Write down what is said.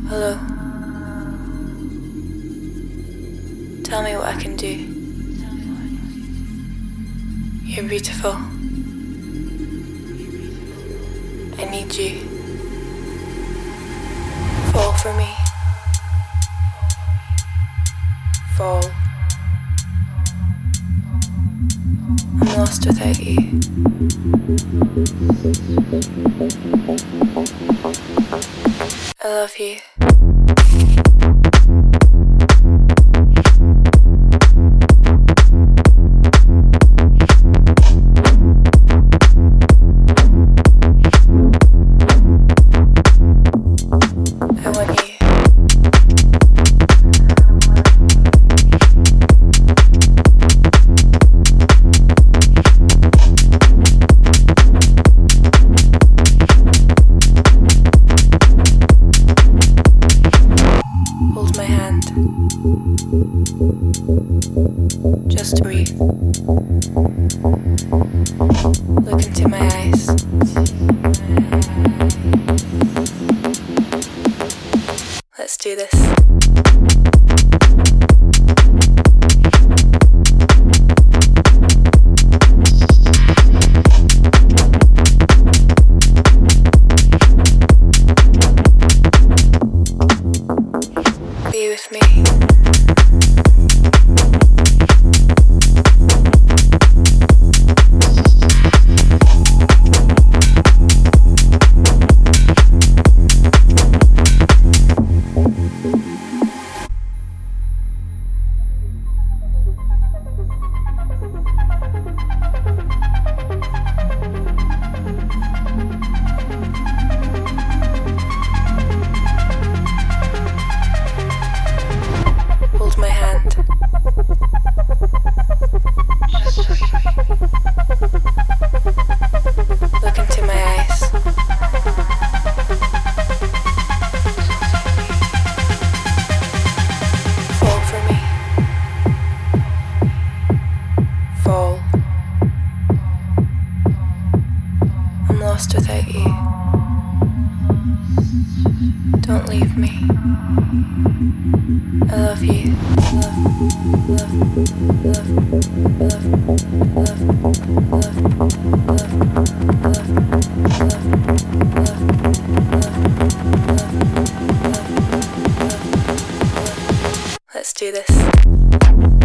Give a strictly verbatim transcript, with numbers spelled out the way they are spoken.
Hello. Tell me what I can do. You're beautiful. I need you. Fall for me. Fall. I'm lost without you. I love you. I want you. Hold my hand. Just breathe. Look into my eyes. Let's do this. Be with me. Hold my hand. Look into my eyes. Fall for me. Fall. I'm lost without you. Don't leave me. I love you. Love, love, love, love, love, love. Let's do this.